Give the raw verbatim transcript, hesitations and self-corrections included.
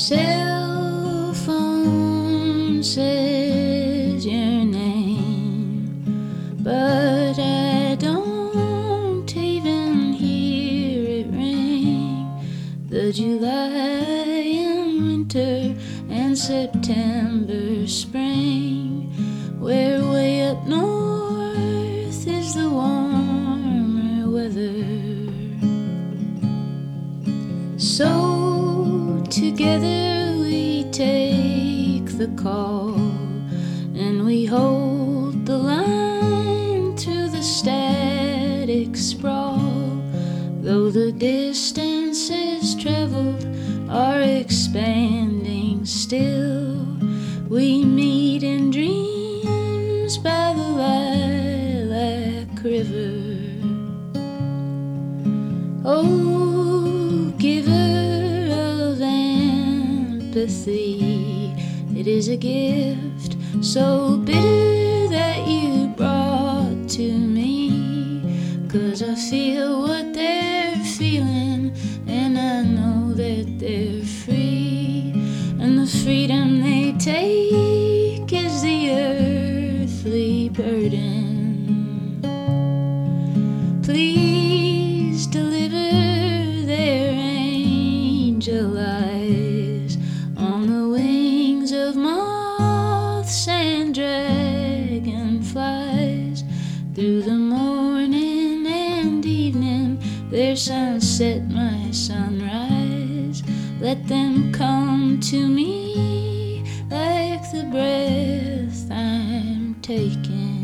cell phone says your name, but I don't even hear it ring. The July and winter and September spring, where way up north is the warmer weather. So together we take the call, and we hold the line through the static sprawl. Though the distances traveled are expanding still, we meet in dreams by the lilac river. Oh, giver of empathy, it is a gift so bitter that you brought to me. 'Cause I feel what they're feeling, and I know that they're free, and the freedom they take is the earthly burden. Please deliver their angel eyes on the wings of moths and dragonflies. Through the morning and evening, their sunset, my sunrise. Let them come to me like the breath I'm taking.